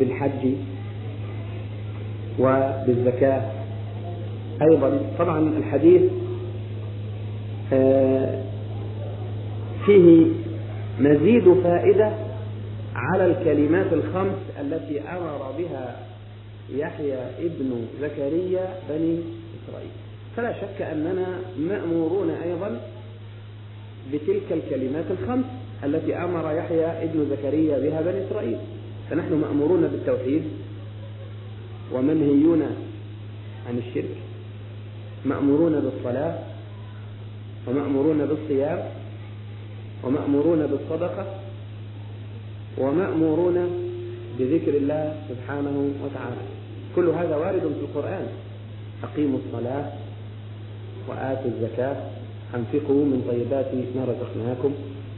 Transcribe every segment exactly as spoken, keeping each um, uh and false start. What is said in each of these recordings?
بالحج وبالزكاة أيضا. طبعا الحديث فيه مزيد فائدة على الكلمات الخمس التي أمر بها يحيى ابن زكريا بني إسرائيل. فلا شك أننا مأمورون أيضا بتلك الكلمات الخمس التي أمر يحيى ابن زكريا بها بني إسرائيل. فنحن مأمورون بالتوحيد ومنهيون عن الشرك، مأمورون بالصلاة ومأمورون بالصيام ومأمورون بالصدقة ومأمورون بذكر الله سبحانه وتعالى. كل هذا وارد في القرآن. أقيموا الصلاة وآتوا الزكاة، أنفقوا من طيبات ما رزقناكم،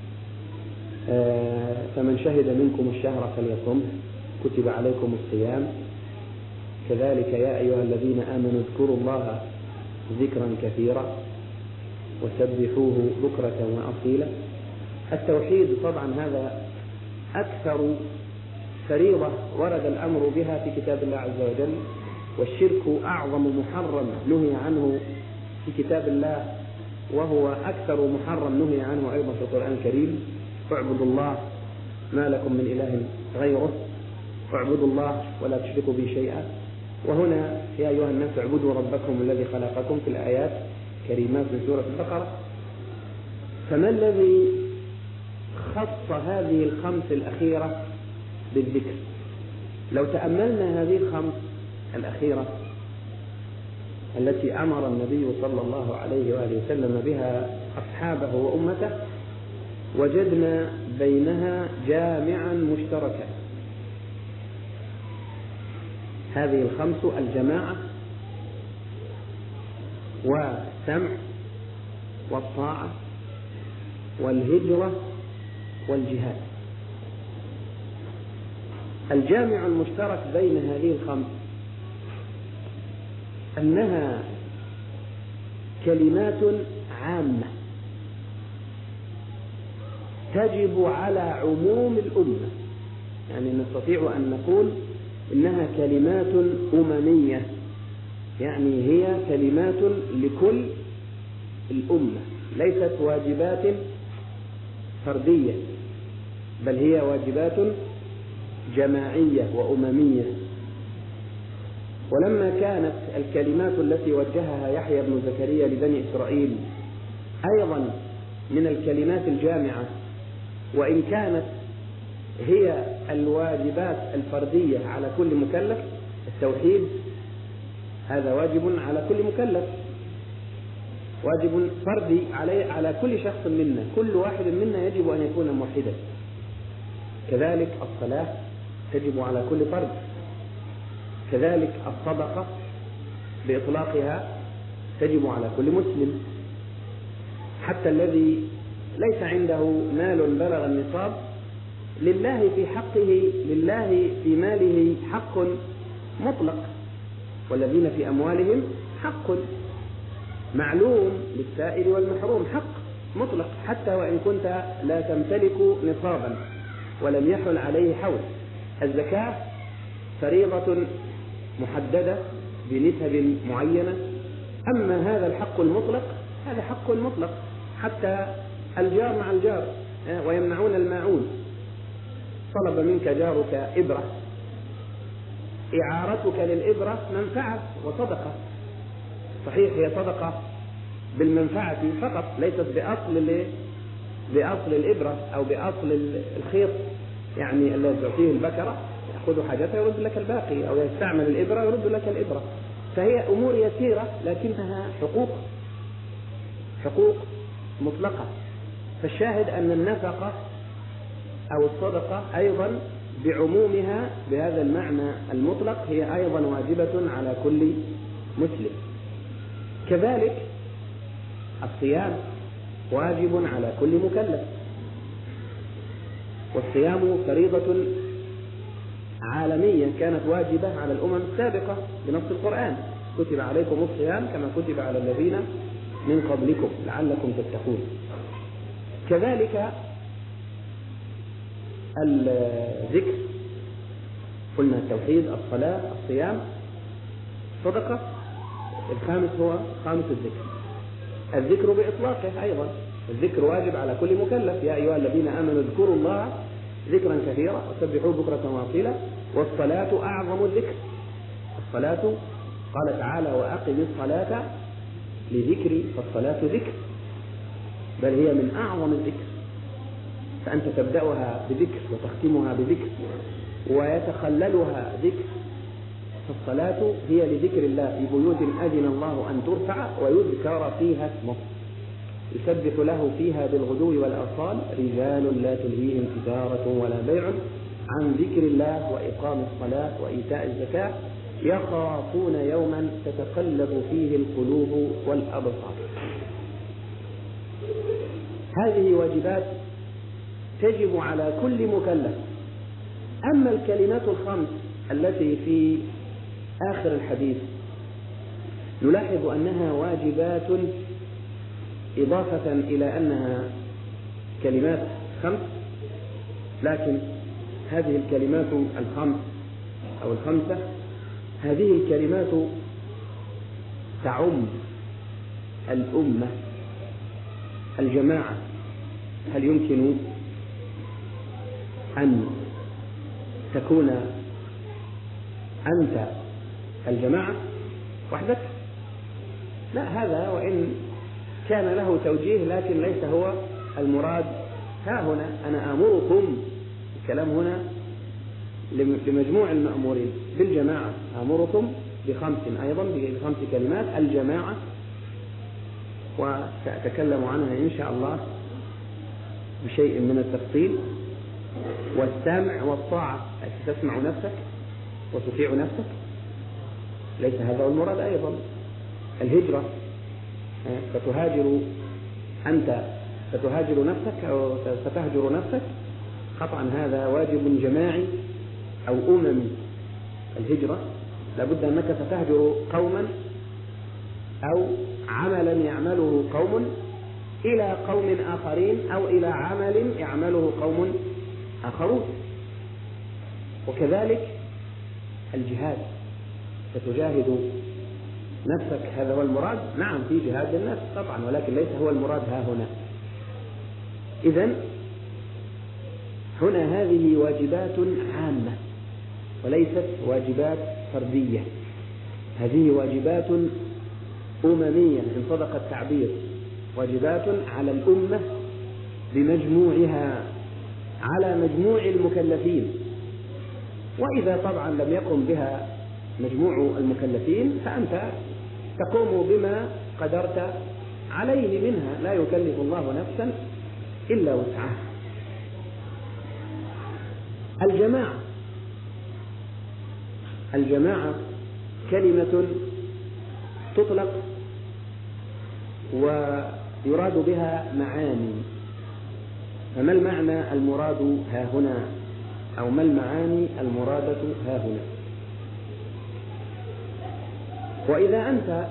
فمن شهد منكم الشهر فليصم، كتب عليكم الصيام، كذلك يا أيها الذين آمنوا اذكروا الله ذكرا كثيرا وسبحوه بكرة وأصيلا. التوحيد طبعا هذا أكثر فريضة ورد الأمر بها في كتاب الله عز وجل، والشرك أعظم محرم نهي عنه في كتاب الله، وهو أكثر محرم نهي عنه أيضا في القرآن الكريم. اعبدوا الله ما لكم من إله غيره، اعبدوا الله ولا تشركوا به شيئا. وهنا يا أيها الناس اعبدوا ربكم الذي خلقكم في الآيات كريمات من سورة البقرة. فما الذي خص هذه الخمس الأخيرة بالذكر؟ لو تأملنا هذه الخمس الأخيرة التي أمر النبي صلى الله عليه وآله وسلم بها أصحابه وأمته، وجدنا بينها جامعا مشتركا. هذه الخمس: الجماعة والسمع والطاعة والهجرة والجهاد. الجامع المشترك بين هذه الخمس أنها كلمات عامة تجب على عموم الأمة، يعني نستطيع أن نقول إنها كلمات أممية، يعني هي كلمات لكل الأمة، ليست واجبات فردية، بل هي واجبات جماعية وأممية. ولما كانت الكلمات التي وجهها يحيى بن زكريا لبني إسرائيل أيضا من الكلمات الجامعة، وإن كانت هي الواجبات الفردية على كل مكلف، التوحيد هذا واجب على كل مكلف، واجب فردي على على كل شخص منا، كل واحد منا يجب أن يكون موحدا. كذلك الصلاة تجب على كل فرد، كذلك الصدقة بإطلاقها تجب على كل مسلم، حتى الذي ليس عنده مال بلغ النصاب لله في حقه لله في ماله حق مطلق، والذين في أموالهم حق معلوم للسائل والمحروم، حق مطلق حتى وإن كنت لا تمتلك نصابا ولم يحل عليه حول. الزكاة فريضة محددة بنسب معينة، أما هذا الحق المطلق هذا حق مطلق، حتى الجار مع الجار. ويمنعون الماعون، طلب منك جارك إبرة، إعارتك للإبرة منفعة وصدقة، صحيح هي صدقة بالمنفعة فقط، ليست بأصل بأصل الإبرة أو بأصل الخيط، يعني الذي تعطيه البكرة يأخذ حاجته يرد لك الباقي، أو يستعمل الإبرة يرد لك الإبرة. فهي أمور يسيرة لكنها حقوق حقوق مطلقة. فالشاهد أن النفقة أو الصدقة أيضا بعمومها بهذا المعنى المطلق هي أيضا واجبة على كل مسلم. كذلك الصيام واجب على كل مكلف، والصيام فريضة عالمية كانت واجبة على الأمم السابقة بنص القرآن: كتب عليكم الصيام كما كتب على الذين من قبلكم لعلكم تتقون. كذلك الذكر قلنا التوحيد، الصلاة، الصيام، صدقة. الخامس هو خامس الذكر، الذكر بإطلاقه أيضا. الذكر واجب على كل مكلف، يا أيها الذين آمنوا اذكروا الله ذكرا كثيرا وسبحوه بكرة وأصيلا. والصلاة أعظم الذكر. الصلاة قال تعالى وأقم الصلاة لذكري، فالصلاة ذكر، بل هي من أعظم الذكر. فأنت تبدأها بذكر وتختمها بذكر ويتخللها ذكر. فالصلاة هي لذكر الله في بيوت أذن الله أن ترفع ويذكر فيها اسمه، يسبح له فيها بالغدو والآصال رجال لا تلهيهم تجارة ولا بيع عن ذكر الله وإقام الصلاة وإيتاء الزكاة يخافون يوما تتقلب فيه القلوب والأبصار. هذه واجبات تجب على كل مكلف. أما الكلمات الخمس التي في آخر الحديث نلاحظ أنها واجبات إضافة إلى أنها كلمات خمس، لكن هذه الكلمات الخمس أو الخمسة هذه الكلمات تعم الأمة الجماعة. هل يمكن أن تكون أنت الجماعة وحدك؟ لا، هذا وإن كان له توجيه لكن ليس هو المراد. ها هنا أنا آمركم، الكلام هنا لمجموع المأمورين بالجماعة، آمركم بخمس أيضا بخمس كلمات الجماعة، وسأتكلم عنها إن شاء الله بشيء من التفصيل. والسمع والطاعة، تسمع نفسك وتطيع نفسك، ليس هذا المراد أيضا. الهجرة، ستهاجر أنت، ستهاجر نفسك أو ستهجر نفسك، قطعا هذا واجب جماعي أو أممي. الهجرة لابد أنك ستهجر قوما أو عملا يعمله قوم إلى قوم آخرين أو إلى عمل يعمله قوم آخرون. وكذلك الجهاد، ستجاهد نفسك، هذا هو المراد. نعم في جهاد النفس طبعا، ولكن ليس هو المراد ها هنا. إذن هنا هذه واجبات عامة وليست واجبات فردية، هذه واجبات أممية إن صدق التعبير، واجبات على الأمة بمجموعها، على مجموع المكلفين. وإذا طبعا لم يقم بها مجموع المكلفين فأنت تقوم بما قدرت عليه منها، لا يكلف الله نفسا إلا وسعها. الجماعة، الجماعة كلمة تطلق ويراد بها معاني. فما المعنى المراد ها هنا، أو ما المعاني المرادة ها هنا؟ وإذا أنت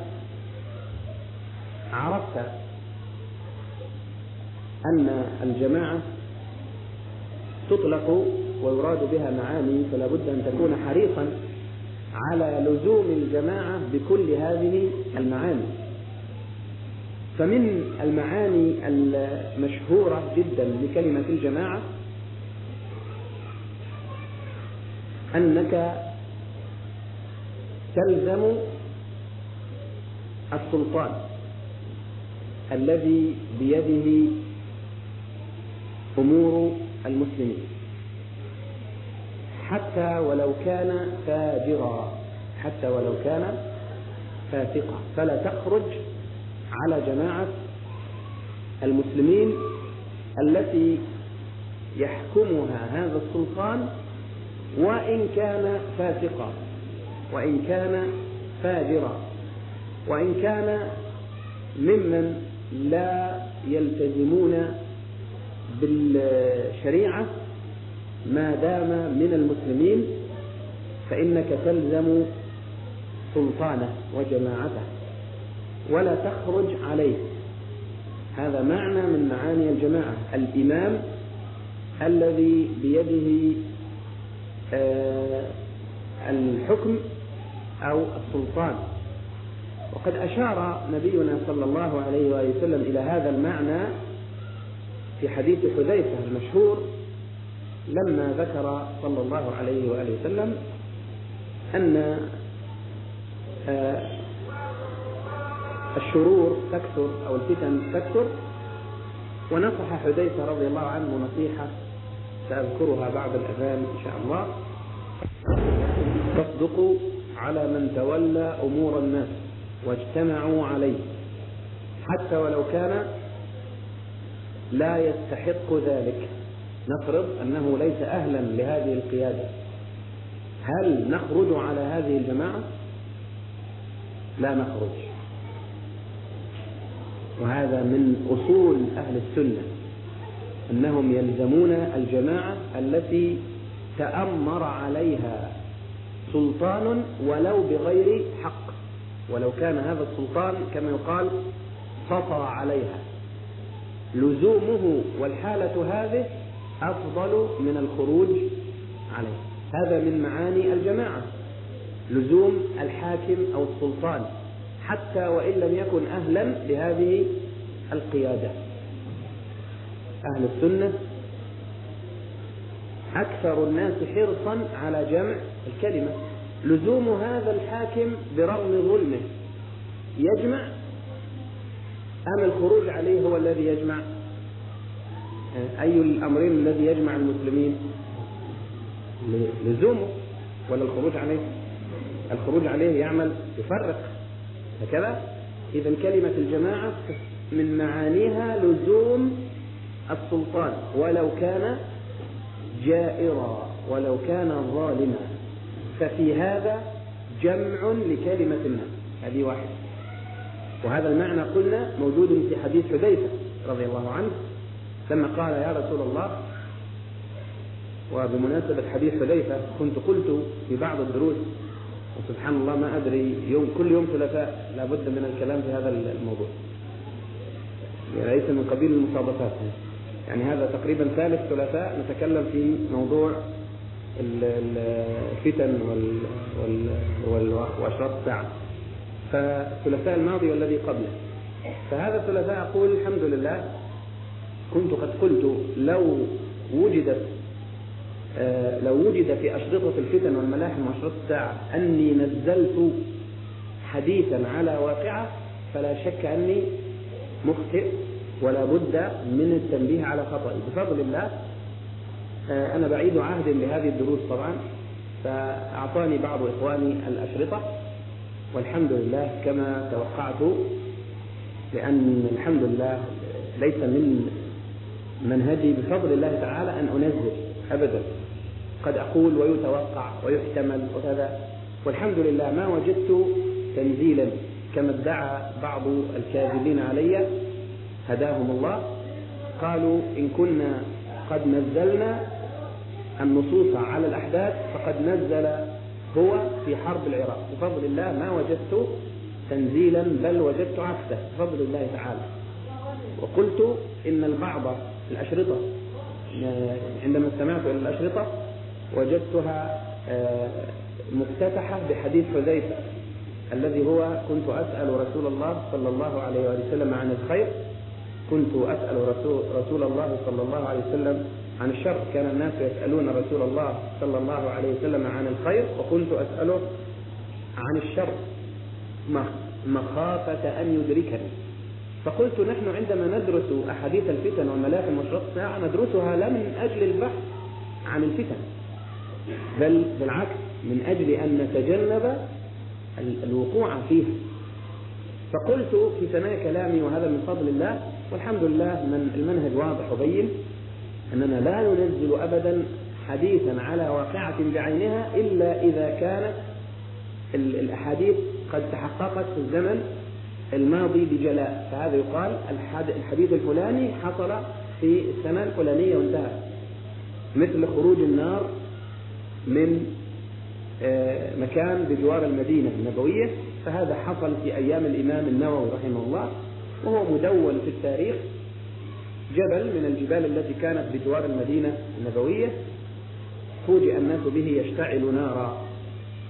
عرفت أن الجماعة تطلق ويراد بها معاني، فلا بد أن تكون حريصا على لزوم الجماعة بكل هذه المعاني. فمن المعاني المشهورة جدا لكلمة الجماعة أنك تلزم السلطان الذي بيده أمور المسلمين حتى ولو كان فاجرا، حتى ولو كان فاسقا، فلا تخرج على جماعة المسلمين التي يحكمها هذا السلطان وإن كان فاسقا، وإن كان فاجرا، وإن كان ممن لا يلتزمون بالشريعة ما دام من المسلمين، فإنك تلزم سلطانه وجماعته ولا تخرج عليه. هذا معنى من معاني الجماعة، الإمام الذي بيده الحكم أو السلطان. وقد أشار نبينا صلى الله عليه وآله وسلم إلى هذا المعنى في حديث حذيفة المشهور لما ذكر صلى الله عليه وآله وسلم أن الشرور تكثر أو الفتن تكثر، ونصح حذيفة رضي الله عنه نصيحة سأذكرها بعد الأذان إن شاء الله: تصدقوا على من تولى أمور الناس واجتمعوا عليه حتى ولو كان لا يستحق ذلك. نفرض أنه ليس أهلا لهذه القيادة، هل نخرج على هذه الجماعة؟ لا نخرج. وهذا من أصول أهل السنة، أنهم يلزمون الجماعة التي تأمر عليها سلطان ولو بغير حق، ولو كان هذا السلطان كما يقال سطى عليها، لزومه والحالة هذه أفضل من الخروج عليه. هذا من معاني الجماعة، لزوم الحاكم أو السلطان حتى وإن لم يكن أهلا لهذه القيادة. أهل السنة أكثر الناس حرصا على جمع الكلمة، لزوم هذا الحاكم برغم ظلمه يجمع أم الخروج عليه هو الذي يجمع؟ أي الأمرين الذي يجمع المسلمين؟ لزومه ولا الخروج عليه؟ الخروج عليه يعمل يفرق هكذا. إذا كلمة الجماعة من معانيها لزوم السلطان ولو كان جائرا ولو كان ظالما، ففي هذا جمع لكلمة الناس. هذه واحدة. وهذا المعنى قلنا موجود في حديث حذيفة رضي الله عنه لما قال: يا رسول الله. وبمناسبة حديث حذيفة كنت قلت في بعض الدروس، وسبحان الله ما أدري، يوم كل يوم ثلاثاء لابد من الكلام في هذا الموضوع، يعني ليس من قبيل المصادفات، يعني هذا تقريبا ثالث ثلاثاء نتكلم في موضوع الفتن وأشراط الساعة. فالثلاثاء الماضي والذي قبله، فهذا الثلاثاء أقول الحمد لله كنت قد قلت لو وجدت آه لو وجد في أشرطة الفتن والملاحم وأشراط الساعة أني نزلت حديثا على واقعة فلا شك أني مخطئ ولا بد من التنبيه على خطئي. بفضل الله آه أنا بعيد عهد لهذه الدروس طبعا، فأعطاني بعض إخواني الأشرطة والحمد لله كما توقعت، لأن الحمد لله ليس من منهجي بفضل الله تعالى أن أنزل أبدا، قد أقول ويتوقع ويحتمل وكذا، والحمد لله ما وجدت تنزيلا كما ادعى بعض الكاذبين علي هداهم الله. قالوا إن كنا قد نزلنا النصوص على الأحداث فقد نزل هو في حرب العراق. بفضل الله ما وجدت تنزيلا بل وجدت عكسه بفضل الله تعالى. وقلت إن البعض الأشرطة عندما استمعت إلى الأشرطة وجدتها مفتتحة بحديث حذيفة الذي هو كنت أسأل رسول الله صلى الله عليه وسلم عن الخير، كنت أسأل رسول, رسول الله صلى الله عليه وسلم عن الشر. كان الناس يسألون رسول الله صلى الله عليه وسلم عن الخير وكنت أسأله عن الشر مخافة أن يدركني. فقلت نحن عندما ندرس أحاديث الفتن والملاحم وأشراط الساعة ندرسها لا من أجل البحث عن الفتن، بل بالعكس من أجل أن نتجنب الوقوع فيها. فقلت في ثنايا كلامي وهذا من فضل الله والحمد لله من المنهج واضح وبين أننا لا ننزل أبدا حديثا على واقعة بعينها إلا إذا كانت الأحاديث قد تحققت في الزمن الماضي بجلاء، فهذا يقال الحديث الفلاني حصل في السنة الفلانية وانتهى، مثل خروج النار من مكان بجوار المدينة النبوية، فهذا حصل في أيام الإمام النووي رحمه الله، وهو مدون في التاريخ. جبل من الجبال التي كانت بجوار المدينة النبوية فوجئ الناس به يشتعل نارا،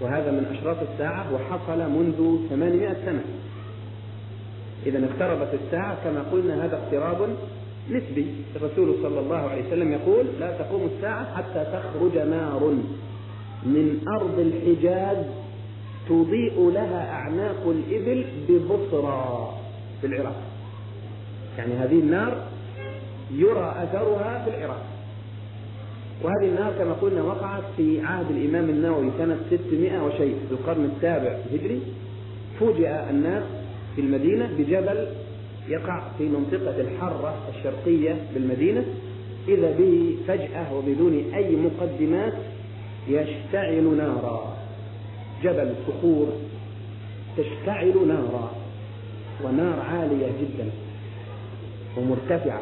وهذا من أشراط الساعة وحصل منذ ثمانمائة سنة. إذا اقتربت الساعة كما قلنا، هذا اقتراب نسبي. الرسول صلى الله عليه وسلم يقول: لا تقوم الساعة حتى تخرج نار من أرض الحجاز تضيء لها أعناق الإبل ببصرى في العراق. يعني هذه النار يرى أثرها في العراق. وهذه النار كما قلنا وقعت في عهد الإمام النووي سنة ستمائة وشيء في القرن السابع الهجري. فوجئ الناس في المدينة بجبل يقع في منطقة الحرة الشرقية بالمدينة، إذا به فجأة وبدون أي مقدمات يشتعل نارا. جبل صخور تشتعل نارا، ونار عالية جدا ومرتفعة،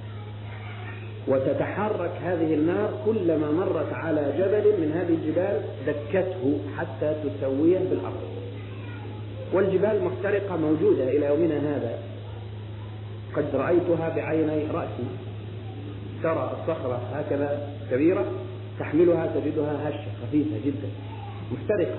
وتتحرك هذه النار كلما مرت على جبل من هذه الجبال دكته حتى تسويه بالأرض. والجبال محترقة موجودة إلى يومنا هذا، قد رأيتها بعيني رأسي. ترى الصخرة هكذا كبيرة تحملها تجدها هشة خفيفة جدا محترقة.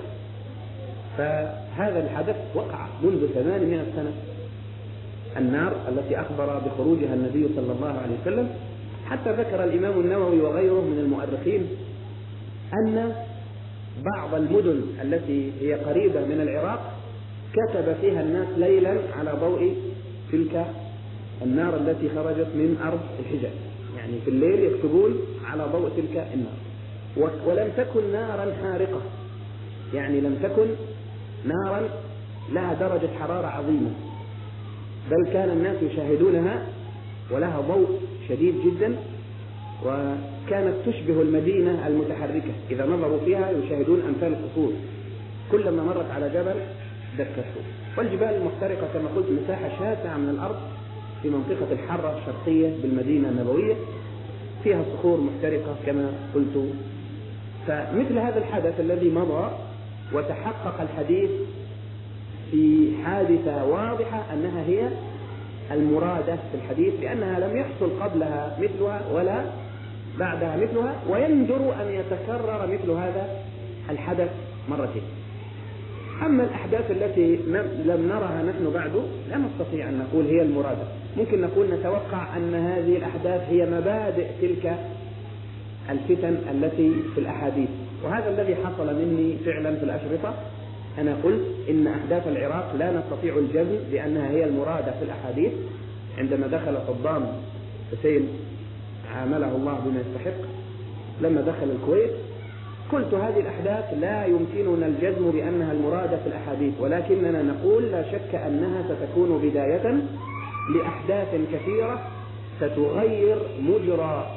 فهذا الحدث وقع منذ ثمانمائة سنة. النار التي أخبر بخروجها النبي صلى الله عليه وسلم، حتى ذكر الإمام النووي وغيره من المؤرخين أن بعض المدن التي هي قريبة من العراق كتب فيها الناس ليلا على ضوء تلك النار التي خرجت من أرض الحجاز. يعني في الليل يكتبون على ضوء تلك النار. ولم تكن نارا حارقة، يعني لم تكن نارا لها درجة حرارة عظيمة، بل كان الناس يشاهدونها ولها ضوء شديد جدا، وكانت تشبه المدينة المتحركة. إذا نظروا فيها يشاهدون أمثال القصور كلما مرت على جبل دكته. والجبال المحترقة كما قلت مساحة شاسعة من الأرض في منطقة الحرة الشرقية بالمدينة النبوية، فيها صخور محترقة كما قلت. فمثل هذا الحدث الذي مضى وتحقق الحديث في حادثة واضحة أنها هي المرادة في الحديث، لأنها لم يحصل قبلها مثلها ولا بعدها مثلها، ويندر أن يتكرر مثل هذا الحدث مرتين. أما الأحداث التي لم نرها نحن بعد لا نستطيع أن نقول هي المرادة. ممكن نقول نتوقع أن هذه الأحداث هي مبادئ تلك الفتن التي في الأحاديث، وهذا الذي حصل مني فعلا في الأشرطة. أنا قلت إن أحداث العراق لا نستطيع الجزم بأنها هي المرادة في الأحاديث. عندما دخل صدام حسين عامله الله بما يستحق لما دخل الكويت، قلت هذه الأحداث لا يمكننا الجزم بأنها المرادة في الأحاديث، ولكننا نقول لا شك أنها ستكون بداية لأحداث كثيرة ستغير مجرى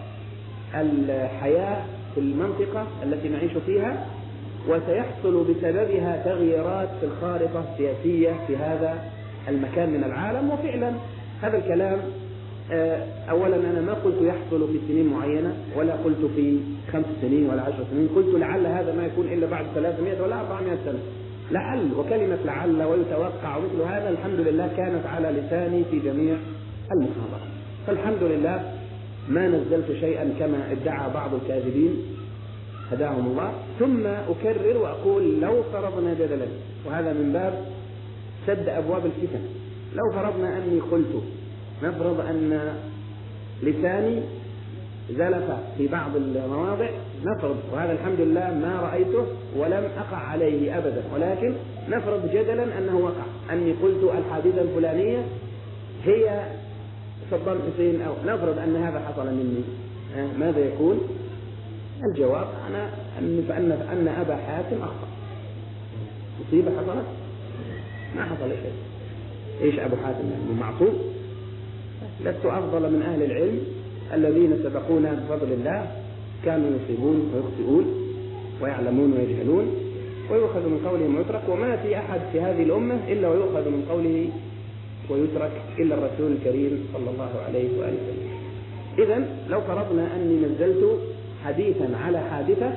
الحياة في المنطقة التي نعيش فيها، وسيحصل بسببها تغييرات في الخارطة السياسية في هذا المكان من العالم. وفعلا هذا الكلام أولا أنا ما قلت يحصل في سنين معينة، ولا قلت في خمس سنين ولا عشر سنين، قلت لعل هذا ما يكون إلا بعد ثلاثمائة ولا أربعمائة سنة، لعل. وكلمة لعل ويتوقع ومثل هذا الحمد لله كانت على لساني في جميع المحاضرات. فالحمد لله ما نزلت شيئا كما ادعى بعض الكاذبين هداهم الله. ثم أكرر وأقول لو فرضنا جدلا، وهذا من باب سد أبواب الفتن، لو فرضنا أني قلت نفرض أن لساني زلف في بعض المواضع، نفرض، وهذا الحمد لله ما رأيته ولم أقع عليه أبدا، ولكن نفرض جدلا أنه وقع، أني قلت الحادثة الفلانية هي صدام حسين، أو نفرض أن هذا حصل مني، ماذا يكون؟ الجواب أنا أن أن أبا حاتم أخطأ. مصيبة حصلت؟ ما حصل شيء. إيش أبو حاتم يعني معصوم؟ لست أفضل من أهل العلم الذين سبقونا بفضل الله، كانوا يصيبون ويخطئون ويعلمون ويجهلون، ويؤخذ من قولهم ويترك، وما في أحد في هذه الأمة إلا ويؤخذ من قوله ويترك إلا الرسول الكريم صلى الله عليه وآله وسلم. إذن لو فرضنا أني نزلت حديثا على حادثة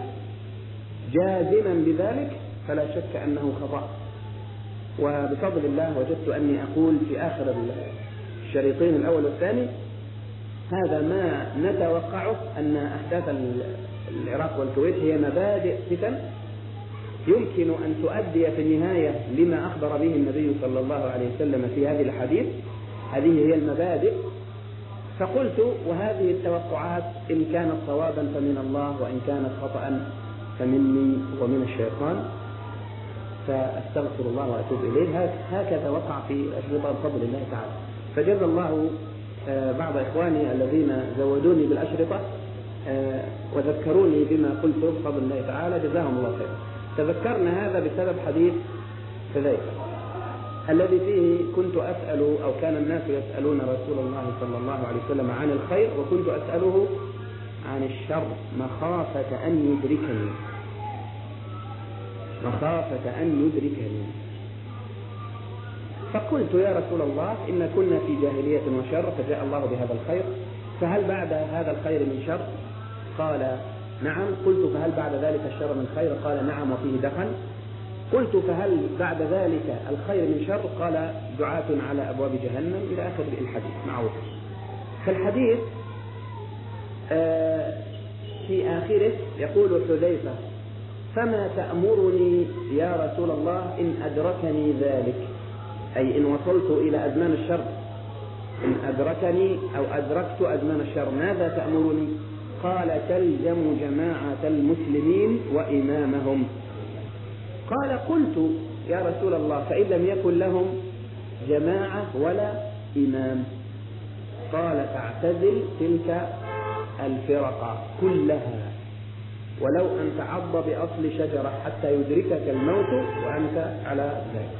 جازما بذلك فلا شك أنه خطأ. وبفضل الله وجدت أني أقول في آخر الشريطين الأول والثاني هذا ما نتوقعه، أن أحداث العراق والكويت هي مبادئ فتن يمكن أن تؤدي في النهاية لما أخبر به النبي صلى الله عليه وسلم في هذه الحديث. هذه هي المبادئ. فقلت وهذه التوقعات إن كانت صوابا فمن الله، وإن كانت خطأ فمني ومن الشيطان، فأستغفر الله وأتوب إليه. هكذا وقع في أشرطة بفضل الله تعالى. فجزا الله بعض إخواني الذين زودوني بالأشرطة وذكروني بما قلته بفضل الله تعالى، جزاهم الله خيرا. تذكرنا هذا بسبب حديث حذيفة الذي فيه كنت أسأل أو كان الناس يسألون رسول الله صلى الله عليه وسلم عن الخير، وكنت أسأله عن الشر مخافة أن يدركني مخافة أن يدركني فقلت يا رسول الله إن كنا في جاهلية وشر، فجاء الله بهذا الخير، فهل بعد هذا الخير من شر؟ قال نعم. قلت فهل بعد ذلك الشر من خير؟ قال نعم وفيه دخن. قلت فهل بعد ذلك الخير من شر؟ قال دعاة على أبواب جهنم، إلى آخر الحديث معروف. فالحديث في آخره يقول حذيفة فما تأمرني يا رسول الله إن أدركني ذلك، أي إن وصلت إلى أزمان الشر، إن أدركني أو أدركت أزمان الشر ماذا تأمرني؟ قال تلزم جماعة المسلمين وإمامهم. قال قلت يا رسول الله فإن لم يكن لهم جماعة ولا إمام؟ قال فاعتزل تلك الفرق كلها ولو أن تعض بأصل شجرة حتى يدركك الموت وأنت على ذلك.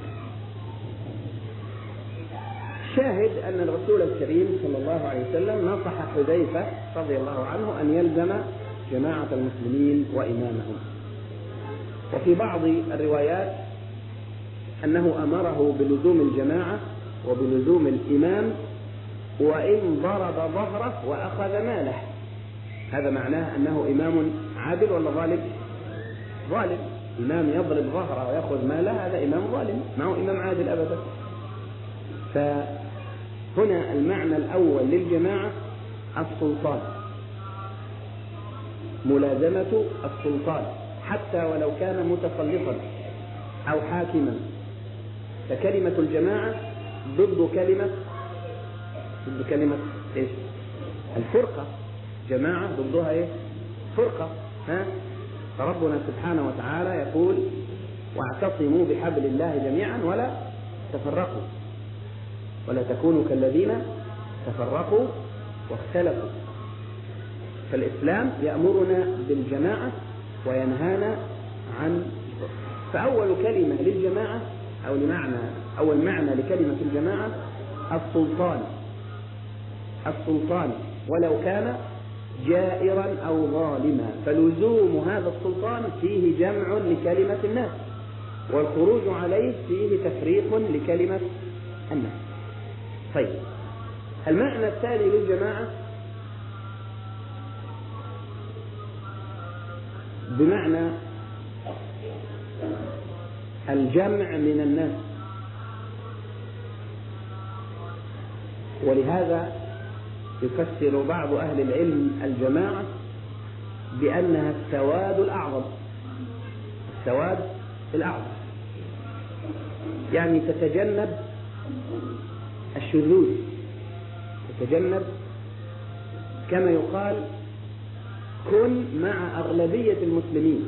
شاهد أن الرسول الكريم صلى الله عليه وسلم نصح حذيفة رضي الله عنه أن يلزم جماعة المسلمين وإمامهم. وفي بعض الروايات أنه أمره بلزوم الجماعة وبلزوم الإمام وإن ضرب ظهره وأخذ ماله. هذا معناه أنه إمام عادل ولا ظالم؟ ظالم. إمام يضرب ظهره ويأخذ ماله هذا إمام ظالم، ما هو إمام عادل أبدا. فهنا المعنى الأول للجماعة السلطان، ملازمة السلطان حتى ولو كان متسلطا أو حاكما. فكلمة الجماعة ضد كلمة ضد كلمة إيش؟ الفرقة. جماعة ضدها إيه؟ فرقة. ها؟ فربنا سبحانه وتعالى يقول واعتصموا بحبل الله جميعا ولا تفرقوا ولا تكونوا كالذين تفرقوا واختلفوا. فالإسلام يأمرنا بالجماعة وينهانا عن الفرقة. فأول كلمة للجماعة أو لمعنى أول معنى لكلمة الجماعة السلطان. السلطان ولو كان جائرا أو ظالما، فلزوم هذا السلطان فيه جمع لكلمة الناس، والخروج عليه فيه تفريق لكلمة الناس. طيب، المعنى الثاني للجماعة بمعنى الجمع من الناس. ولهذا يفسر بعض أهل العلم الجماعة بأنها السواد الأعظم. السواد الأعظم يعني تتجنب الشذوذ، تتجنب كما يقال كن مع أغلبية المسلمين.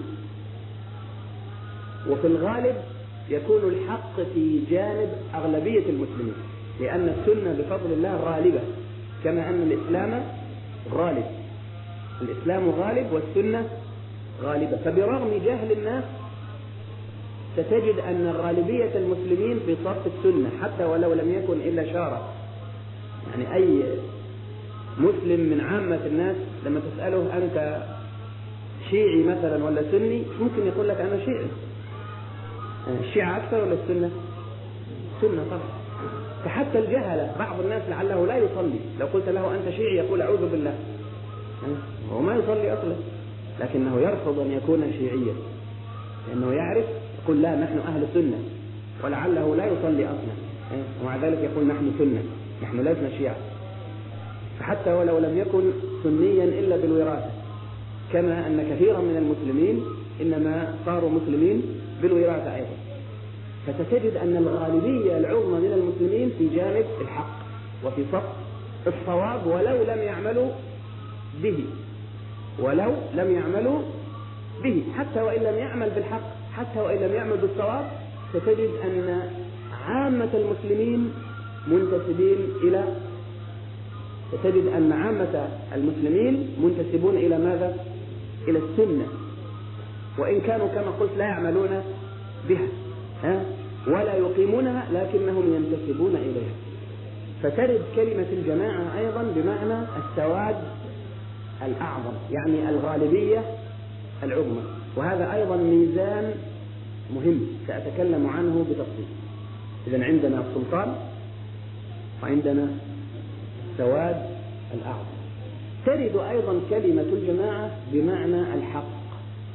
وفي الغالب يكون الحق في جانب أغلبية المسلمين، لأن السنة بفضل الله غالبة، كما أن الإسلام غالب. الإسلام غالب والسنة غالبة. فبرغم جهل الناس ستجد أن غالبية المسلمين في صف السنة حتى ولو لم يكن إلا شارة. يعني أي مسلم من عامة الناس لما تسأله أنت شيعي مثلا ولا سني ممكن يقول لك أنا شيعي. الشيعة أكثر ولا السنة؟ السنة طبعا. فحتى الجهلة بعض الناس لعله لا يصلي، لو قلت له أنت شيعي يقول أعوذ بالله، هو ما يصلي أصلا، لكنه يرفض أن يكون شيعيا لأنه يعرف، يقول لا نحن أهل سنة، ولعله لا يصلي أصلا ومع ذلك يقول نحن سنة، نحن لسنا شيعة. فحتى ولو لم يكن سنيا إلا بالوراثة، كما أن كثيرا من المسلمين إنما صاروا مسلمين بالوراثة أيضا. فتجد أن الغالبية العظمى من المسلمين في جانب الحق وفي صف الصواب، ولو لم يعملوا به ولو لم يعملوا به حتى وإن لم يعمل بالحق، حتى وإن لم يعمل بالصواب، فتجد أن عامة المسلمين منتسبين إلى فتجد أن عامة المسلمين منتسبون إلى ماذا؟ إلى السنة، وإن كانوا كما قلت لا يعملون بها ها؟ ولا يقيمونها، لكنهم ينتسبون إليها. فترد كلمة الجماعة أيضا بمعنى السواد الأعظم، يعني الغالبية العظمى، وهذا أيضا ميزان مهم سأتكلم عنه بتفصيل. إذن عندنا السلطان وعندنا السواد الأعظم. ترد أيضا كلمة الجماعة بمعنى الحق،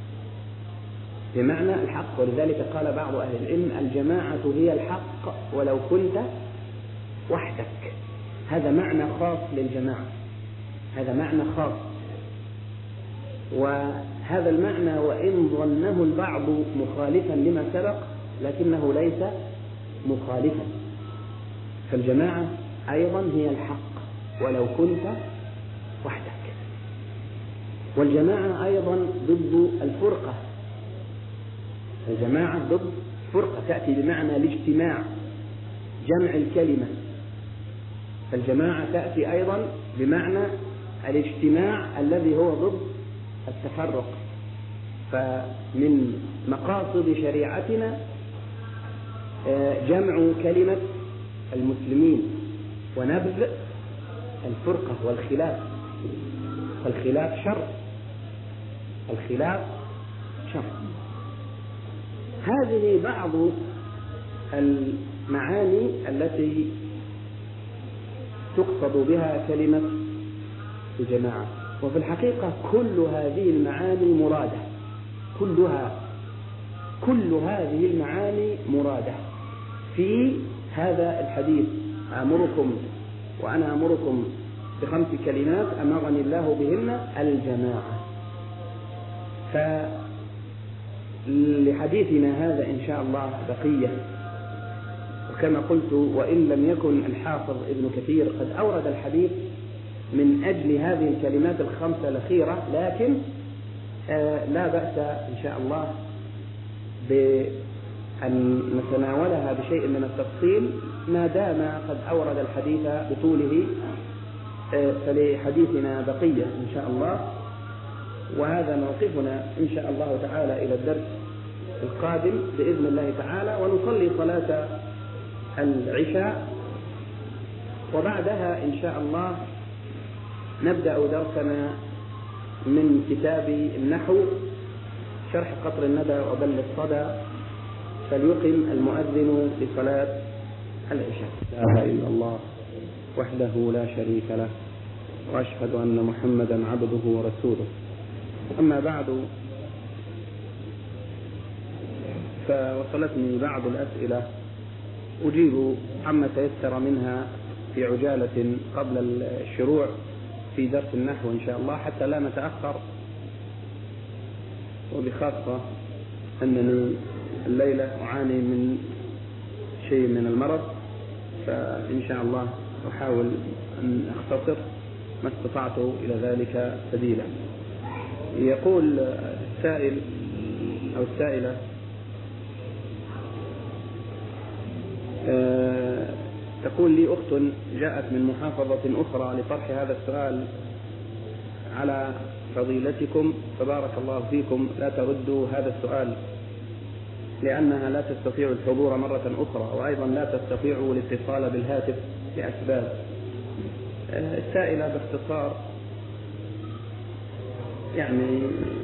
بمعنى الحق، ولذلك قال بعض أهل العلم الجماعة هي الحق ولو كنت وحدك. هذا معنى خاص للجماعة، هذا معنى خاص، وهذا المعنى وإن ظنه البعض مخالفا لما سبق لكنه ليس مخالفا. فالجماعة أيضا هي الحق ولو كنت وحدك. والجماعة أيضا ضد الفرقة، الجماعة ضد فرقة تأتي بمعنى الاجتماع، جمع الكلمة. فالجماعة تأتي أيضا بمعنى الاجتماع الذي هو ضد التفرق. فمن مقاصد شريعتنا جمع كلمة المسلمين ونبذ الفرقة والخلاف. فالخلاف شر، الخلاف شر. هذه بعض المعاني التي تقصد بها كلمة الجماعة، وفي الحقيقة كل هذه المعاني مرادة، كلها كل هذه المعاني مرادة في هذا الحديث. أمركم وأنا أمركم بخمس كلمات أمرني الله بهن الجماعة. فلحديثنا هذا إن شاء الله بقية، وكما قلت وإن لم يكن الحافظ ابن كثير قد أورد الحديث من أجل هذه الكلمات الخمسة الأخيرة، لكن آه لا بأس إن شاء الله بأن نتناولها بشيء من التفصيل ما دام قد أورد الحديث بطوله. آه فلحديثنا بقية إن شاء الله، وهذا موقفنا إن شاء الله تعالى إلى الدرس القادم بإذن الله تعالى، ونصلي صلاة العشاء، وبعدها إن شاء الله نبدأ درسنا من كتاب النحو شرح قطر الندى وبل الصدى. فليقم المؤذن لصلاة العشاء. لا إله إلا الله وحده لا شريك له، وأشهد أن محمدا عبده ورسوله. أما بعد، فوصلتني بعض الأسئلة أجيب عما تيسر منها في عجالة قبل الشروع في درس النحو إن شاء الله حتى لا نتأخر، وبخاصة أنني الليلة أعاني من شيء من المرض، فإن شاء الله أحاول أن أختصر ما استطعت إلى ذلك سبيلا. يقول السائل أو السائلة أه تقول لي أخت جاءت من محافظة أخرى لطرح هذا السؤال على فضيلتكم، فبارك الله فيكم لا تردوا هذا السؤال لأنها لا تستطيع الحضور مرة أخرى، وأيضا لا تستطيع الاتصال بالهاتف لأسباب. أه السائلة باختصار يعني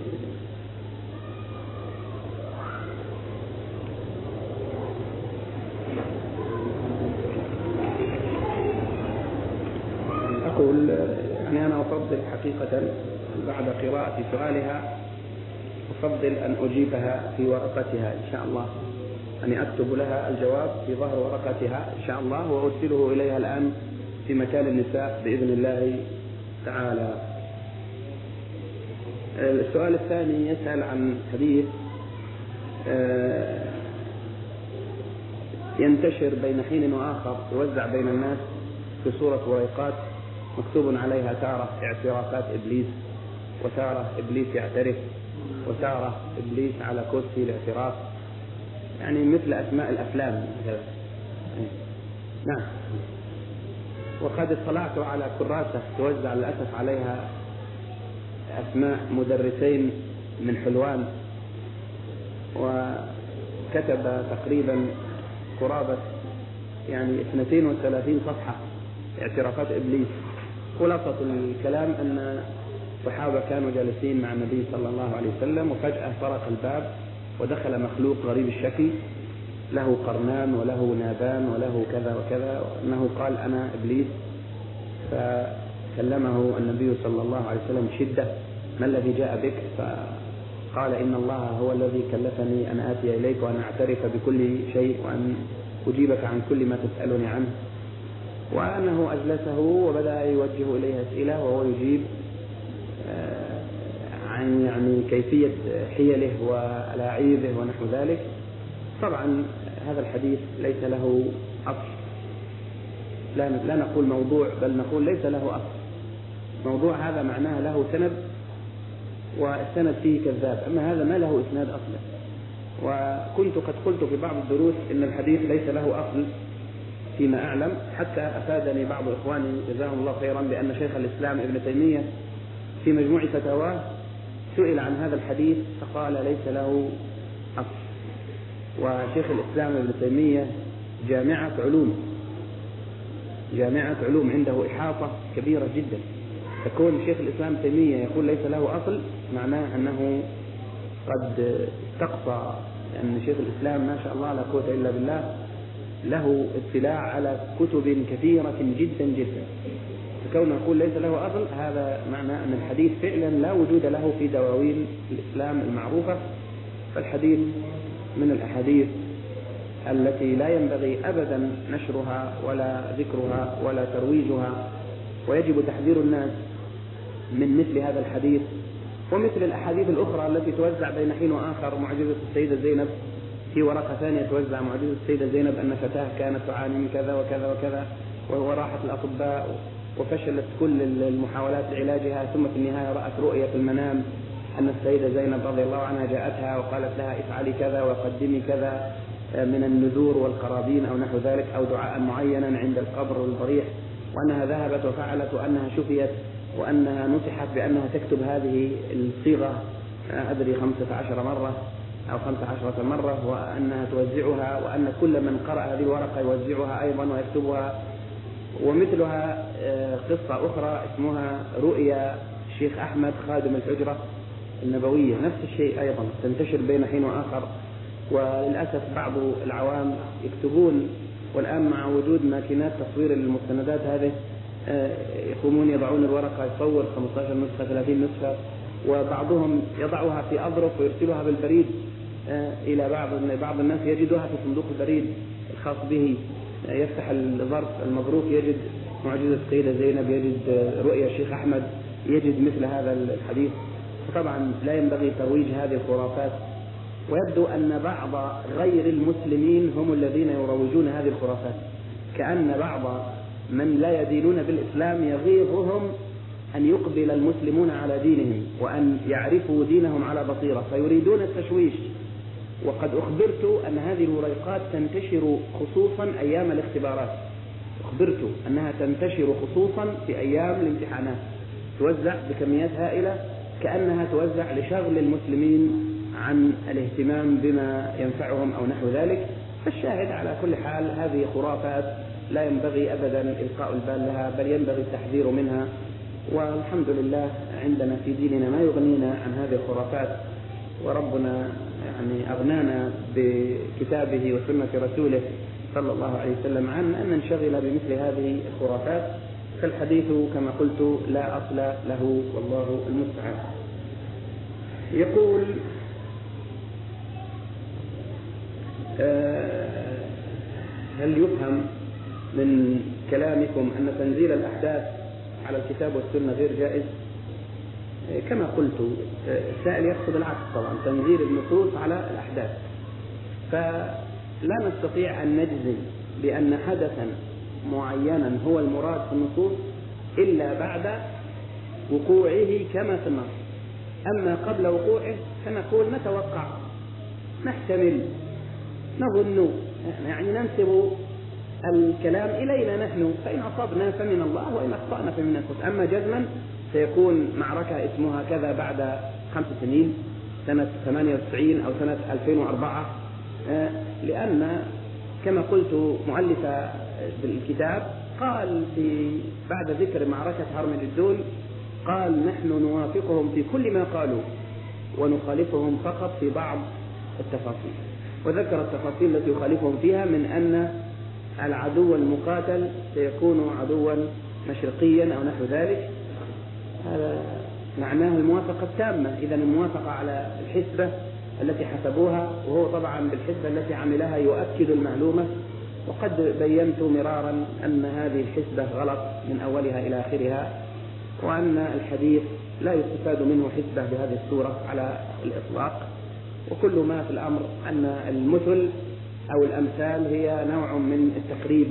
أقول يعني أنا أفضل حقيقة بعد قراءة سؤالها أفضل أن أجيبها في ورقتها إن شاء الله، أني أكتب لها الجواب في ظهر ورقتها إن شاء الله وأرسله إليها الآن في مكان النساء بإذن الله تعالى. السؤال الثاني يسأل عن حديث ينتشر بين حين وآخر، يوزع بين الناس في صورة ورقات مكتوب عليها تارة اعترافات إبليس، وتارة إبليس يعترف، وتارة إبليس على كرسي الاعتراف، يعني مثل أسماء الأفلام. نعم. وقد اطلعت على كراسة توزع للأسف عليها أسماء مدرسين من حلوان، وكتب تقريبا قرابة يعني اثنتين وثلاثين صفحة اعترافات إبليس. خلاصة الكلام أن الصحابة كانوا جالسين مع النبي صلى الله عليه وسلم، وفجأة طرق الباب ودخل مخلوق غريب الشكل له قرنان وله نابان وله كذا وكذا، وأنه قال أنا إبليس. فكلمه النبي صلى الله عليه وسلم شدة: ما الذي جاء بك؟ فقال إن الله هو الذي كلفني أن آتي إليك وأن أعترف بكل شيء وأن أجيبك عن كل ما تسألني عنه. وأنه أجلسه وبدأ يوجه إليه أسئلة وهو يجيب عن يعني كيفية حيله وألاعيبه ونحو ذلك. طبعا هذا الحديث ليس له أصل، لا, لا نقول موضوع بل نقول ليس له أصل. موضوع هذا معناه له سند والسند فيه كذاب، أما هذا ما له إسناد أصلا. وكنت قد قلت في بعض الدروس إن الحديث ليس له أصل فيما أعلم، حتى أفادني بعض إخواني جزاهم الله خيرا بأن شيخ الإسلام ابن تيمية في مجموع فتاواه سئل عن هذا الحديث فقال ليس له أصل. وشيخ الإسلام ابن تيمية جامعة علوم، جامعة علوم عنده إحاطة كبيرة جدا، فكون شيخ الإسلام ابن تيمية يقول ليس له أصل معناه أنه قد استقصى، لأن شيخ الإسلام ما شاء الله لا قوة إلا بالله له اطلاع على كتب كثيرة جدا جدا، فكونه يقول ليس له أصل هذا معنى أن الحديث فعلا لا وجود له في دواوين الإسلام المعروفة. فالحديث من الأحاديث التي لا ينبغي أبدا نشرها ولا ذكرها ولا ترويجها، ويجب تحذير الناس من مثل هذا الحديث ومثل الأحاديث الأخرى التي توزع بين حين وآخر. معجزة السيدة زينب، في ورقة ثانية توزع معجزة السيدة زينب أن فتاة كانت تعاني من كذا وكذا وكذا، وراحت الأطباء وفشلت كل المحاولات لعلاجها، ثم في النهاية رأت رؤية في المنام أن السيدة زينب رضي الله عنها جاءتها وقالت لها افعلي كذا وقدمي كذا من النذور والقرابين أو نحو ذلك، أو دعاء معينا عند القبر والضريح، وأنها ذهبت وفعلت وأنها شفيت، وأنها نصحت بأنها تكتب هذه الصيغة أدري خمسة عشر مرة أو خمسة عشرة مرة، وأنها توزعها، وأن كل من قرأ هذه الورقة يوزعها أيضا ويكتبها. ومثلها قصة أخرى اسمها رؤيا الشيخ أحمد خادم الحجرة النبوية، نفس الشيء أيضا تنتشر بين حين وآخر. وللأسف بعض العوام يكتبون، والآن مع وجود ماكينات تصوير المستندات هذه يقومون يضعون الورقة يصور خمسة عشر نسخة ثلاثين نسخة، وبعضهم يضعها في أظرف ويرسلها بالبريد إلى بعض بعض الناس يجدها في صندوق البريد الخاص به، يفتح الظرف المظروف يجد معجزة السيدة زينب، يجد رؤيا الشيخ أحمد، يجد مثل هذا الحديث. فطبعا لا ينبغي ترويج هذه الخرافات، ويبدو أن بعض غير المسلمين هم الذين يروجون هذه الخرافات، كأن بعض من لا يدينون بالإسلام يغيظهم أن يقبل المسلمون على دينهم وأن يعرفوا دينهم على بصيرة، فيريدون التشويش. وقد أخبرت أن هذه الورقات تنتشر خصوصا أيام الاختبارات، أخبرت أنها تنتشر خصوصا في أيام الامتحانات، توزع بكميات هائلة كأنها توزع لشغل المسلمين عن الاهتمام بما ينفعهم أو نحو ذلك. فالشاهد على كل حال هذه خرافات لا ينبغي أبدا إلقاء البال لها، بل ينبغي التحذير منها. والحمد لله عندنا في ديننا ما يغنينا عن هذه الخرافات، وربنا يعني أغنانا بكتابه وسنة رسوله صلى الله عليه وسلم عن أن ننشغل بمثل هذه الخرافات. فالحديث كما قلت لا أصل له والله المستعان. يقول هل يفهم من كلامكم أن تنزيل الأحداث على الكتاب والسنة غير جائز؟ كما قلت السائل يقصد العكس طبعا، تنزيل النصوص على الأحداث، فلا نستطيع أن نجزم بأن حدثا معينا هو المراد في النصوص إلا بعد وقوعه كما في النص. أما قبل وقوعه فنقول نتوقع، نحتمل، نظن، يعني ننسب الكلام إلينا نحن، فإن أصبنا فمن الله وإن أخطأنا فمن أنفسنا. أما جزما سيكون معركة اسمها كذا بعد خمس سنين، سنة ثمانية وتسعين أو سنة ألفين وأربعة، لأن كما قلت مؤلف بالكتاب قال في بعد ذكر معركة هرمجدون قال: نحن نوافقهم في كل ما قالوا ونخالفهم فقط في بعض التفاصيل. وذكر التفاصيل التي يخالفهم فيها من أن العدو المقاتل سيكون عدوا مشرقيا أو نحو ذلك. هذا معناه الموافقة التامة. إذن الموافقة على الحسبة التي حسبوها، وهو طبعا بالحسبة التي عملها يؤكد المعلومة. وقد بينت مرارا أن هذه الحسبة غلط من أولها إلى آخرها، وأن الحديث لا يستفاد منه حسبة بهذه الصورة على الإطلاق. وكل ما في الأمر أن المثل أو الأمثال هي نوع من التقريب،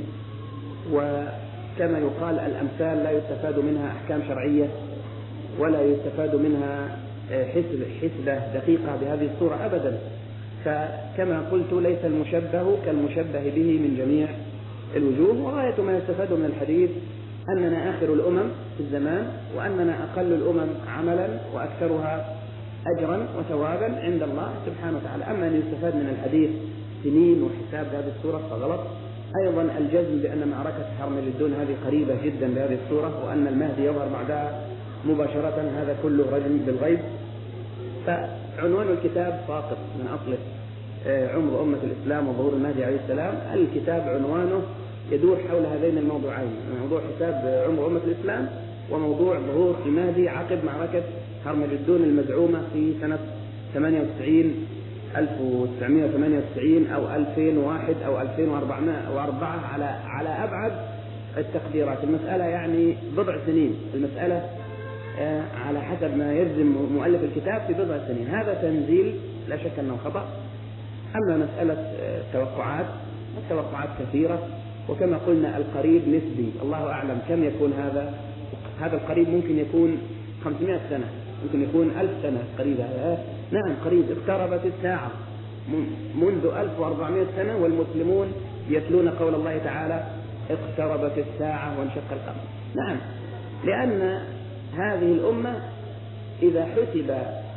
وكما يقال الأمثال لا يستفاد منها أحكام شرعية ولا يستفاد منها حسبة حسبة دقيقة بهذه الصورة أبدا. فكما قلت ليس المشبه كالمشبه به من جميع الوجوه. وغاية ما يستفاد من الحديث أننا آخر الأمم في الزمان، وأننا أقل الأمم عملا وأكثرها أجرا وثوابا عند الله سبحانه وتعالى. أما أن يستفاد من الحديث سنين وحساب بهذه الصورة فغلط. أيضا الجزم بأن معركة هرمجدون هذه قريبة جدا بهذه الصورة، وأن المهدي يظهر بعدها مباشرة، هذا كله رجم بالغيب. فعنوان الكتاب ساقط من أصله، عمر أمة الإسلام وظهور المهدي عليه السلام. الكتاب عنوانه يدور حول هذين الموضوعين: موضوع حساب عمر أمة الإسلام، وموضوع ظهور المهدي عقب معركة هرمجدون المزعومة في سنة ثمانية وتسعين ألف وتسعمائة وثمانية وتسعين أو ألفين وواحد أو ألفين وأربعة على على أبعد التقديرات. المسألة يعني بضع سنين، المسألة على حسب ما يجزم مؤلف الكتاب في بضع سنين. هذا تنزيل لا شك أنه خطأ. أما مسألة توقعات، التوقعات كثيرة، وكما قلنا القريب نسبي، الله أعلم كم يكون هذا. هذا القريب ممكن يكون خمسمائة سنة، ممكن يكون ألف سنة قريبة. نعم قريب. اقتربت الساعة منذ ألف وأربعمائة سنة والمسلمون يتلون قول الله تعالى: اقتربت الساعة وانشق القمر. نعم، لأن هذه الأمة إذا حسب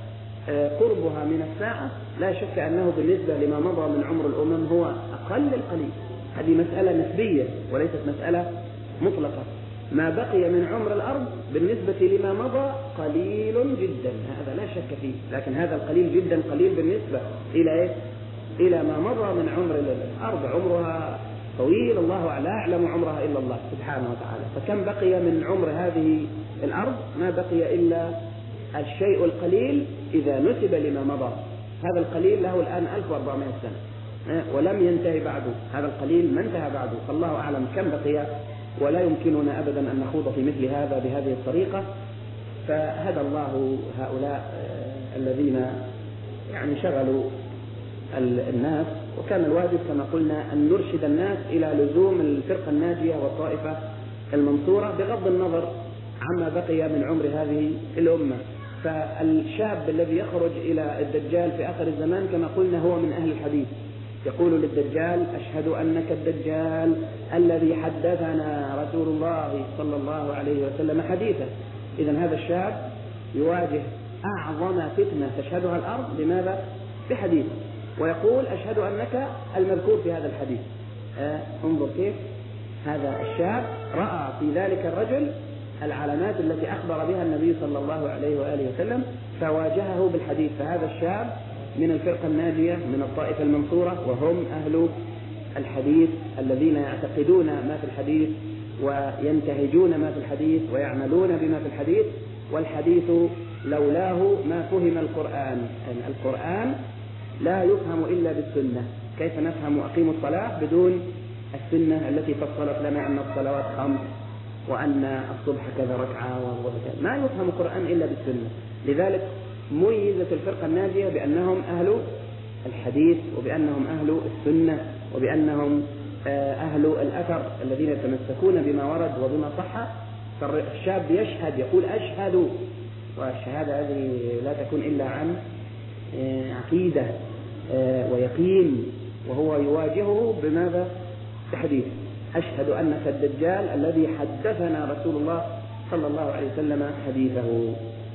قربها من الساعة لا شك أنه بالنسبة لما مضى من عمر الأمم هو أقل القليل. هذه مسألة نسبية وليست مسألة مطلقة. ما بقي من عمر الأرض بالنسبة لما مضى قليل جدا، هذا لا شك فيه. لكن هذا القليل جدا قليل بالنسبة إلى إيه؟ إلى ما مضى من عمر الأرض. عمرها طويل، الله لا يعلم عمرها إلا الله سبحانه وتعالى. فكم بقي من عمر هذه الأرض؟ ما بقي إلا الشيء القليل إذا نسب لما مضى. هذا القليل له الآن ألف وأربعمائة سنة ولم ينتهي بعده، هذا القليل ما انتهى بعده، فالله أعلم كم بقي. ولا يمكننا أبدا أن نخوض في مثل هذا بهذه الطريقة. فهدى الله هؤلاء الذين يعني شغلوا الناس، وكان الواجب كما قلنا أن نرشد الناس إلى لزوم الفرقة الناجية والطائفة المنصورة بغض النظر عما بقي من عمر هذه الأمة. فالشاب الذي يخرج إلى الدجال في آخر الزمان كما قلنا هو من أهل الحديث، يقول للدجال: أشهد أنك الدجال الذي حدثنا رسول الله صلى الله عليه وسلم حديثا. إذن هذا الشاب يواجه أعظم فتنة تشهدها الأرض. لماذا؟ بحديث. ويقول: أشهد أنك المذكور في هذا الحديث. آه انظر كيف هذا الشاب رأى في ذلك الرجل العلامات التي أخبر بها النبي صلى الله عليه وآله وسلم، فواجهه بالحديث. فهذا الشاب من الفرقة الناجية من الطائفة المنصورة، وهم أهل الحديث الذين يعتقدون ما في الحديث وينتهجون ما في الحديث ويعملون بما في الحديث. والحديث لولاه ما فهم القرآن. يعني القرآن لا يفهم إلا بالسنة. كيف نفهم أقيموا الصلاة بدون السنة التي فصلت لنا أن الصلوات خمس وأن الصبح كذا ركعة والظهر كذا؟ ما يفهم القرآن إلا بالسنة. لذلك ميزت الفرقة الناجية بأنهم أهل الحديث وبأنهم أهل السنة وبأنهم أهل الأثر الذين يتمسكون بما ورد وبما صح. فالشاب يشهد يقول أشهد، والشهادة هذه لا تكون إلا عن عقيدة ويقين، وهو يواجهه بماذا؟ تحديث. أشهد أنك الدجال الذي حدثنا رسول الله صلى الله عليه وسلم حديثه.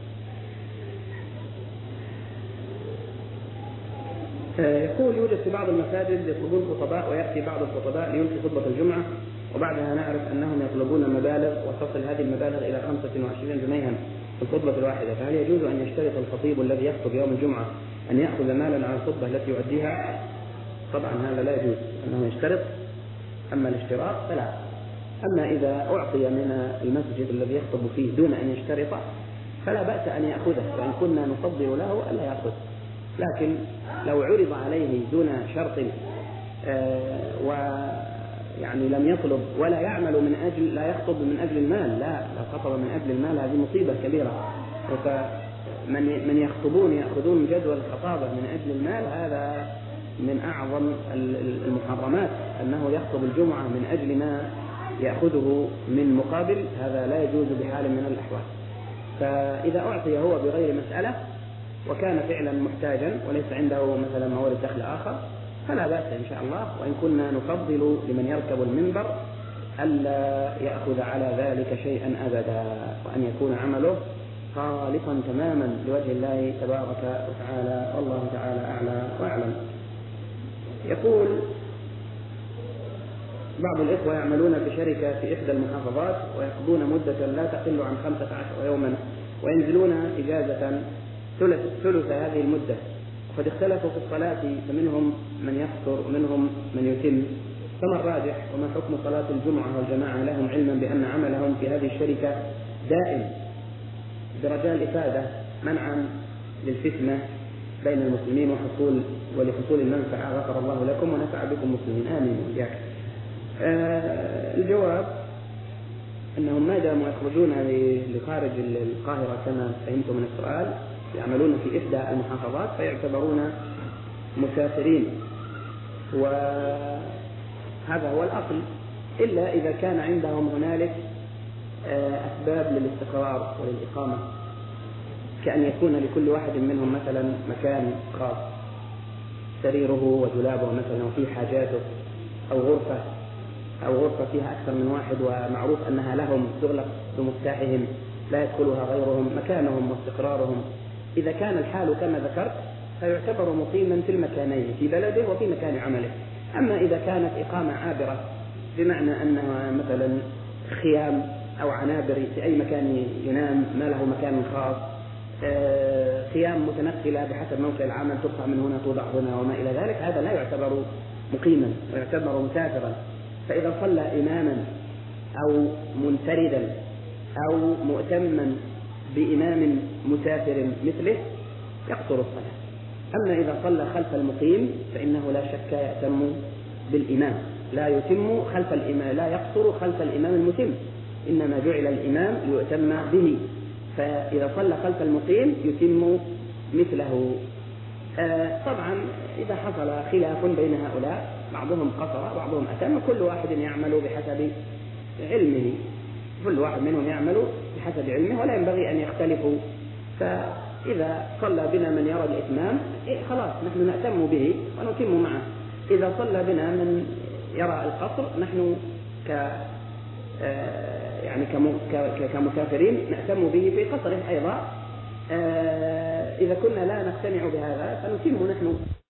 يقول يوجد في بعض المساجد يطلبون خطباء، ويأتي بعض الخطباء ليلقي خطبة الجمعة وبعدها نعرف أنهم يطلبون مبالغ وتصل هذه المبالغ إلى خمسة وعشرين جنيها في الخطبة الواحدة، فهل يجوز أن يشترط الخطيب الذي يخطب يوم الجمعة أن يأخذ مالا على الخطبة التي يؤديها؟ طبعا هذا لا يجوز أنه يشترط، أما الاشتراط فلا. أما إذا أعطي من المسجد الذي يخطب فيه دون أن يشترط فلا بأس أن يأخذه، وإن كنا نفضل له ألا يأخذ. لكن لو عرض عليه دون شرط آه ويعني لم يطلب ولا يعمل من أجل، لا يخطب من أجل المال، لا لو خطب من أجل المال هذه مصيبة كبيرة. فمن من يخطبون يأخذون جدول الخطابة من أجل المال، هذا من أعظم المحرمات، أنه يخطب الجمعة من أجل ما يأخذه من مقابل، هذا لا يجوز بحال من الأحوال. فإذا أعطي هو بغير مسألة وكان فعلا محتاجا وليس عنده مثلا مورد دخل آخر فلا بأس إن شاء الله. وإن كنا نفضل لمن يركب المنبر ألا يأخذ على ذلك شيئا أبدا، وأن يكون عمله خالصا تماما لوجه الله تبارك وتعالى، والله تعالى أعلى وأعلم. يقول بعض الإخوة يعملون بشركة في إحدى المحافظات ويقضون مدة لا تقل عن خمسة عشر يوما وينزلون إجازة ثلث, ثلث هذه المدة، وقد اختلفوا في الصلاة، فمنهم من يقصر ومنهم من يتم، فما الراجح وما حكم صلاة الجمعة والجماعة لهم علما بأن عملهم في هذه الشركة دائم برجاء الإفادة منعا للفتنة بين المسلمين وحصول ولحصول المنفعة؟ غفر الله لكم ونفع بكم مسلمين، آمين وإياك. آه الجواب أنهم ما داموا يخرجون لخارج القاهرة كما فهمت من السؤال، يعملون في إحدى المحافظات فيعتبرون مسافرين، وهذا هو الأصل، إلا إذا كان عندهم هنالك أسباب للاستقرار وللإقامة، كأن يكون لكل واحد منهم مثلا مكان خاص، سريره ودولابه مثلا وفيه حاجاته، أو غرفة أو غرفة فيها أكثر من واحد ومعروف أنها لهم تغلق بمفتاحهم لا يدخلها غيرهم، مكانهم واستقرارهم. إذا كان الحال كما ذكرت فيعتبر مقيما في المكانين، في بلده وفي مكان عمله. أما إذا كانت إقامة عابرة بمعنى أنها مثلا خيام أو عنابر في أي مكان ينام ما له مكان خاص، خيام متنقلة بحسب موقع العمل ترفع من هنا توضع هنا وما إلى ذلك، هذا لا يعتبر مقيما ويعتبر مسافرا. فإذا صلى إماما أو منفردا أو مؤتما بإمام مسافر مثله يقصر الصلاة. أما إذا صلى خلف المقيم فإنه لا شك يأتم بالإمام، لا يتم خلف الإمام، لا يقصر خلف الإمام المتم، إنما جعل الإمام ليؤتم به، فإذا صلى خلف المقيم يتم مثله. آه طبعا إذا حصل خلاف بين هؤلاء بعضهم قصر بعضهم أتم، كل واحد يعمل بحسب علمه، كل واحد منهم يعمل بحسب علمه ولا ينبغي أن يختلفوا. فإذا صلى بنا من يرى الإتمام إيه خلاص نحن نأتم به ونتم معه، إذا صلى بنا من يرى القصر نحن ك يعني كمسافرين نأتم به في قصره أيضا. إذا كنا لا نقتنع بهذا فنتم نحن